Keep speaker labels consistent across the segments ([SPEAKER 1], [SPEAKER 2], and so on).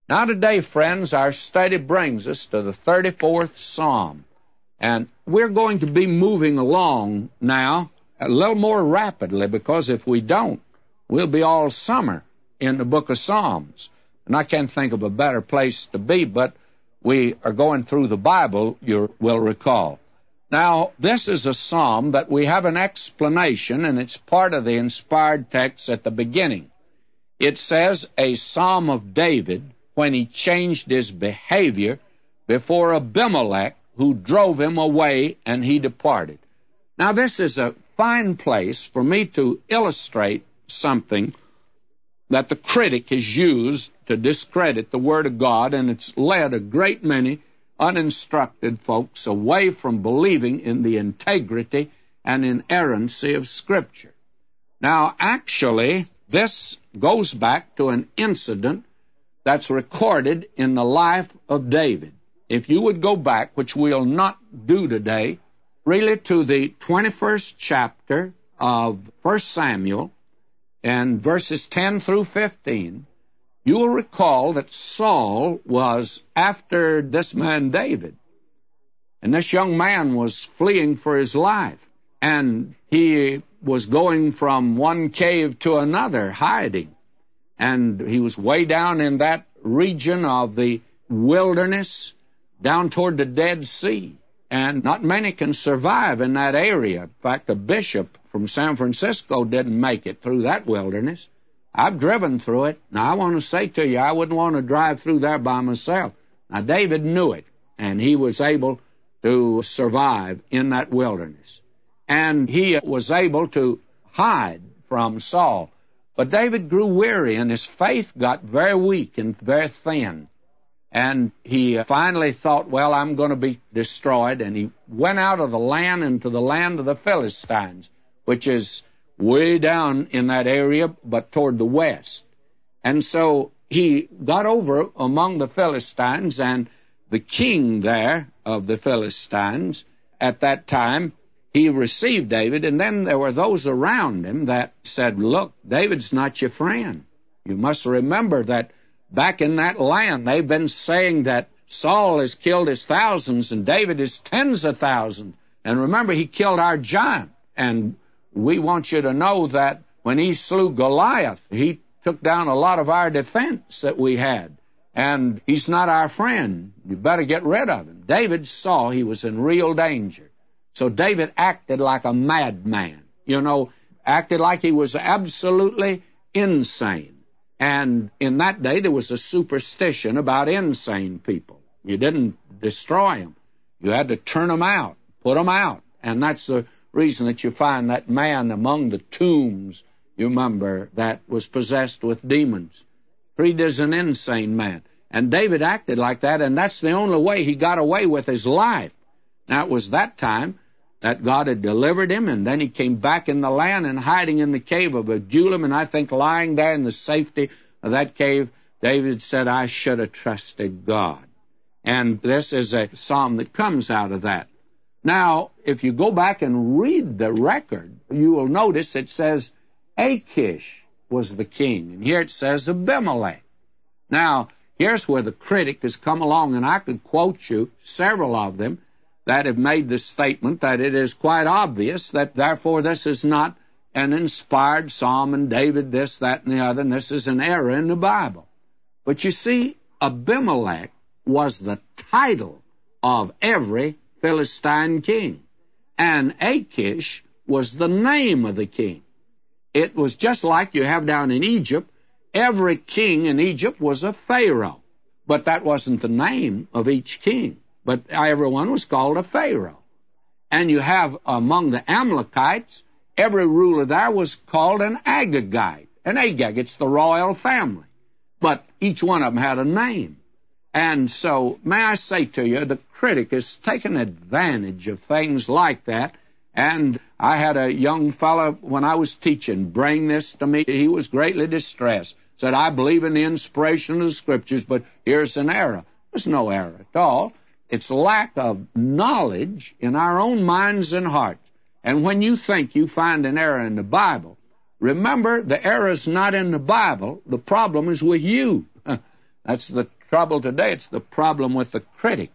[SPEAKER 1] Now today, friends, our study brings us to the 34th Psalm. And we're going to be moving along now a little more rapidly, because if we don't, we'll be all summer in the book of Psalms. And I can't think of a better place to be, but we are going through the Bible, you will recall. Now, this is a psalm that we have an explanation, and it's part of the inspired text at the beginning. It says, a psalm of David when he changed his behavior before Abimelech, who drove him away, and he departed. Now, this is a fine place for me to illustrate something that the critic has used to discredit the Word of God, and it's led a great many uninstructed folks away from believing in the integrity and inerrancy of Scripture. Now, actually, this goes back to an incident that's recorded in the life of David. If you would go back, which we'll not do today, really to the 21st chapter of 1 Samuel, and verses 10 through 15, you will recall that Saul was after this man David. And this young man was fleeing for his life. And he was going from one cave to another, hiding. And he was way down in that region of the wilderness, down toward the Dead Sea. And not many can survive in that area. In fact, a bishop from San Francisco didn't make it through that wilderness. I've driven through it. Now, I want to say to you, I wouldn't want to drive through there by myself. Now, David knew it, and he was able to survive in that wilderness. And he was able to hide from Saul. But David grew weary, and his faith got very weak and very thin. And he finally thought, well, I'm going to be destroyed. And he went out of the land into the land of the Philistines, which is way down in that area, but toward the west. And so he got over among the Philistines, and the king there of the Philistines at that time, he received David, and then there were those around him that said, look, David's not your friend. You must remember that back in that land, they've been saying that Saul has killed his thousands and David his tens of thousands. And remember, he killed our giant. And we want you to know that when he slew Goliath, he took down a lot of our defense that we had. And he's not our friend. You better get rid of him. David saw he was in real danger. So David acted like a madman, acted like he was absolutely insane. And in that day, there was a superstition about insane people. You didn't destroy them. You had to turn them out, put them out. And that's the reason that you find that man among the tombs, you remember, that was possessed with demons. Treated as an insane man. And David acted like that, and that's the only way he got away with his life. Now, it was that time that God had delivered him, and then he came back in the land and hiding in the cave of Adullam, and I think lying there in the safety of that cave, David said, I should have trusted God. And this is a psalm that comes out of that. Now, if you go back and read the record, you will notice it says Achish was the king, and here it says Abimelech. Now, here's where the critic has come along, and I could quote you several of them that have made the statement that it is quite obvious that, therefore, this is not an inspired psalm, and David this, that, and the other, and this is an error in the Bible. But you see, Abimelech was the title of every Philistine king, and Achish was the name of the king. It was just like you have down in Egypt. Every king in Egypt was a pharaoh, but that wasn't the name of each king. But everyone was called a pharaoh. And you have among the Amalekites, every ruler there was called an Agagite. An Agag, it's the royal family. But each one of them had a name. And so, may I say to you, the critic has taken advantage of things like that. And I had a young fellow, when I was teaching, bring this to me. He was greatly distressed. Said, I believe in the inspiration of the Scriptures, but here's an error. There's no error at all. It's lack of knowledge in our own minds and hearts. And when you think you find an error in the Bible, remember the error is not in the Bible. The problem is with you. That's the trouble today. It's the problem with the critic.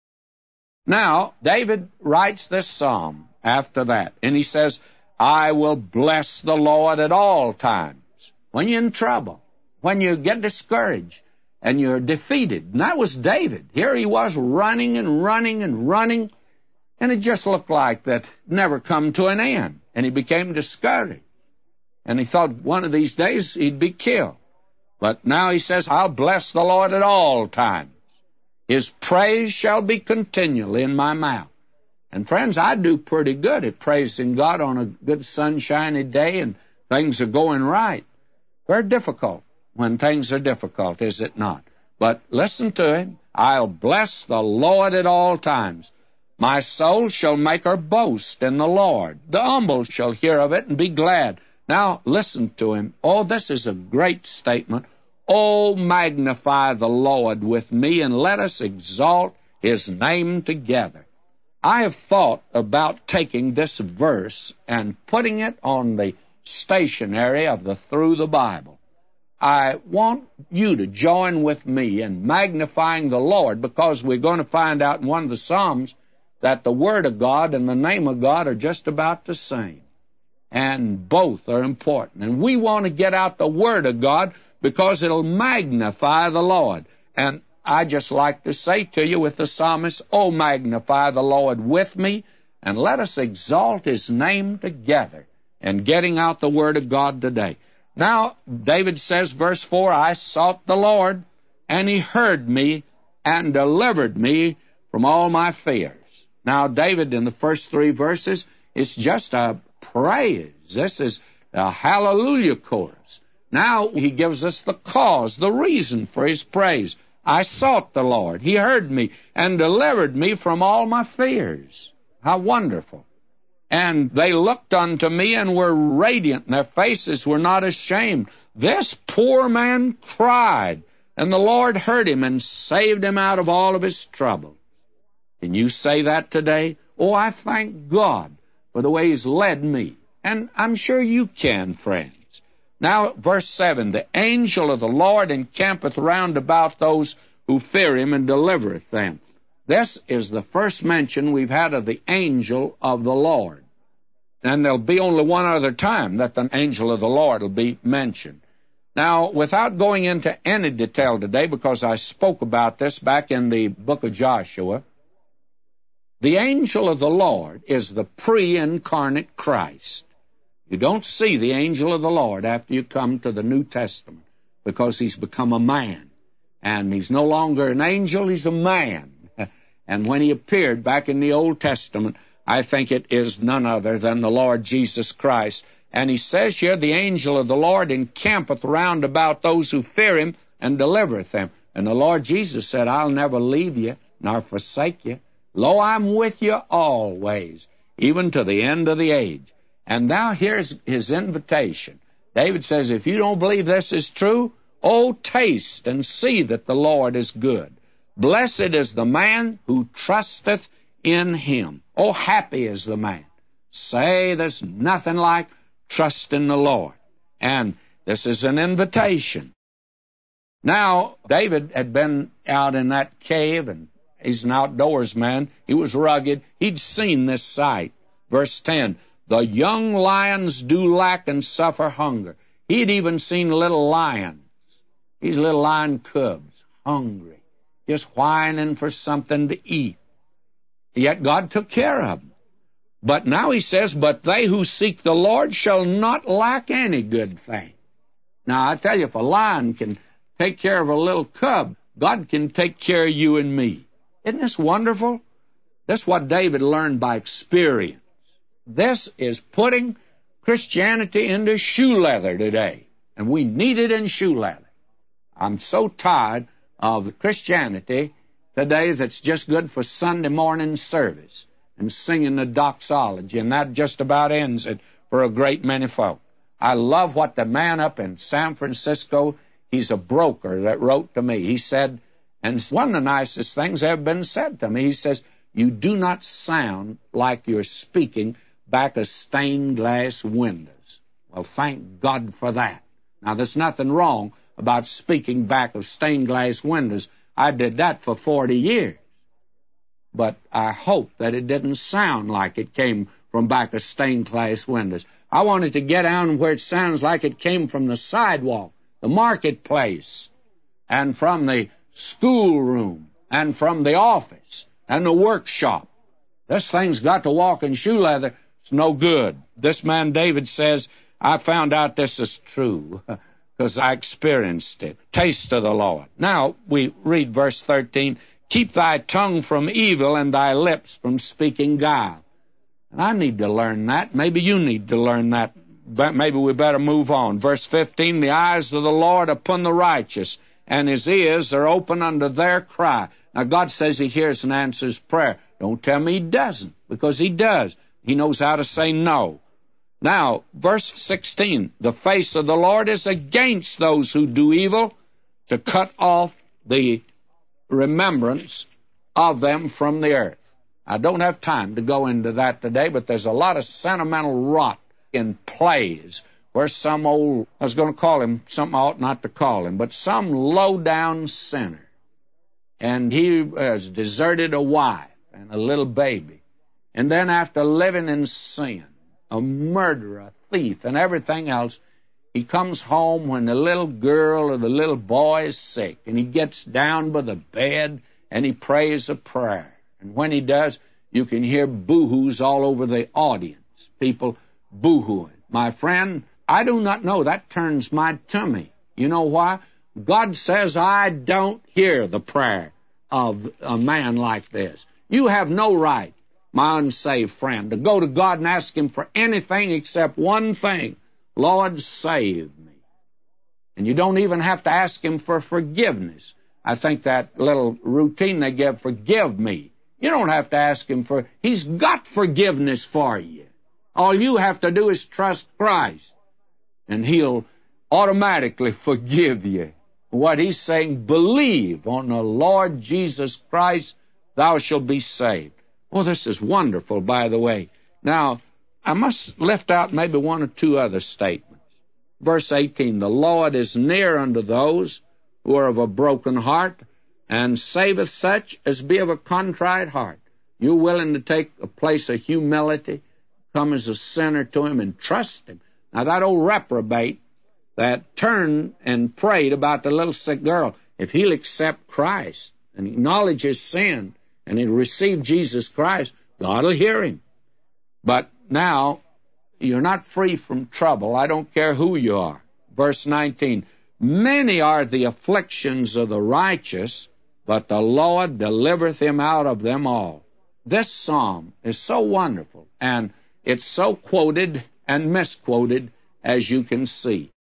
[SPEAKER 1] Now, David writes this psalm after that, and he says, I will bless the Lord at all times. When you're in trouble, when you get discouraged, and you're defeated. And that was David. Here he was running and running and running, and it just looked like that never come to an end. And he became discouraged. And he thought one of these days he'd be killed. But now he says, I'll bless the Lord at all times. His praise shall be continually in my mouth. And friends, I do pretty good at praising God on a good sunshiny day and things are going right. Very difficult when things are difficult, is it not? But listen to him. I'll bless the Lord at all times. My soul shall make her boast in the Lord. The humble shall hear of it and be glad. Now, listen to him. Oh, this is a great statement. Oh, magnify the Lord with me, and let us exalt his name together. I have thought about taking this verse and putting it on the stationery of the Through the Bible. I want you to join with me in magnifying the Lord, because we're going to find out in one of the Psalms that the Word of God and the name of God are just about the same. And both are important. And we want to get out the Word of God because it'll magnify the Lord. And I just like to say to you with the psalmist, oh, magnify the Lord with me, and let us exalt his name together in getting out the Word of God today. Now, David says, verse 4, I sought the Lord, and he heard me and delivered me from all my fears. Now, David, in the first 3 verses, is just a praise. This is a hallelujah chorus. Now, he gives us the cause, the reason for his praise. I sought the Lord. He heard me and delivered me from all my fears. How wonderful. And they looked unto me and were radiant, and their faces were not ashamed. This poor man cried, and the Lord heard him and saved him out of all of his trouble. Can you say that today? Oh, I thank God for the way he's led me. And I'm sure you can, friends. Now, verse 7, the angel of the Lord encampeth round about those who fear him and delivereth them. This is the first mention we've had of the angel of the Lord. And there'll be only one other time that the angel of the Lord will be mentioned. Now, without going into any detail today, because I spoke about this back in the book of Joshua, the angel of the Lord is the pre-incarnate Christ. You don't see the angel of the Lord after you come to the New Testament, because he's become a man. And he's no longer an angel, he's a man. And when he appeared back in the Old Testament, I think it is none other than the Lord Jesus Christ. And he says here, the angel of the Lord encampeth round about those who fear him and delivereth them. And the Lord Jesus said, I'll never leave you nor forsake you. Lo, I'm with you always, even to the end of the age. And now here's his invitation. David says, if you don't believe this is true, oh, taste and see that the Lord is good. Blessed is the man who trusteth in him. Oh, happy is the man. Say there's nothing like trust in the Lord. And this is an invitation. Now, David had been out in that cave, and he's an outdoors man. He was rugged. He'd seen this sight. Verse 10, the young lions do lack and suffer hunger. He'd even seen little lions, these little lion cubs, hungry, just whining for something to eat. Yet God took care of them. But now he says, but they who seek the Lord shall not lack any good thing. Now, I tell you, if a lion can take care of a little cub, God can take care of you and me. Isn't this wonderful? That's what David learned by experience. This is putting Christianity into shoe leather today. And we need it in shoe leather. I'm so tired of Christianity today that's just good for Sunday morning service and singing the doxology, and that just about ends it for a great many folk. I love what the man up in San Francisco, he's a broker, that wrote to me. He said, and it's one of the nicest things that have been said to me, he says, you do not sound like you're speaking back of stained glass windows. Well, thank God for that. Now, there's nothing wrong about speaking back of stained glass windows. I did that for 40 years. But I hope that it didn't sound like it came from back of stained glass windows. I wanted to get down where it sounds like it came from the sidewalk, the marketplace, and from the schoolroom, and from the office, and the workshop. This thing's got to walk in shoe leather. It's no good. This man David says, I found out this is true because I experienced it. Taste of the Lord. Now we read verse 13, keep thy tongue from evil and thy lips from speaking guile. And I need to learn that. Maybe you need to learn that. But maybe we better move on. Verse 15, the eyes of the Lord upon the righteous, and his ears are open unto their cry. Now, God says he hears and answers prayer. Don't tell me he doesn't, because he does. He knows how to say no. Now, verse 16, the face of the Lord is against those who do evil, to cut off the remembrance of them from the earth. I don't have time to go into that today, but there's a lot of sentimental rot in plays where some old, I was going to call him something I ought not to call him, but some low-down sinner, and he has deserted a wife and a little baby, and then after living in sin, a murderer, a thief, and everything else, he comes home when the little girl or the little boy is sick, and he gets down by the bed and he prays a prayer. And when he does, you can hear boo-hoos all over the audience, people boo-hooing. My friend, I do not know. That turns my tummy. You know why? God says, I don't hear the prayer of a man like this. You have no right, my unsaved friend, to go to God and ask him for anything except one thing. Lord, save me. And you don't even have to ask him for forgiveness. I think that little routine they give, forgive me. You don't have to ask him for, he's got forgiveness for you. All you have to do is trust Christ, and he'll automatically forgive you. What he's saying, believe on the Lord Jesus Christ, thou shalt be saved. Well, this is wonderful, by the way. Now, I must lift out maybe one or two other statements. Verse 18, the Lord is near unto those who are of a broken heart, and saveth such as be of a contrite heart. You're willing to take a place of humility, come as a sinner to him and trust him. Now, that old reprobate that turned and prayed about the little sick girl, if he'll accept Christ and acknowledge his sin and he'll receive Jesus Christ, God will hear him. But now, you're not free from trouble. I don't care who you are. Verse 19, many are the afflictions of the righteous, but the Lord delivereth him out of them all. This psalm is so wonderful, and it's so quoted and misquoted, as you can see.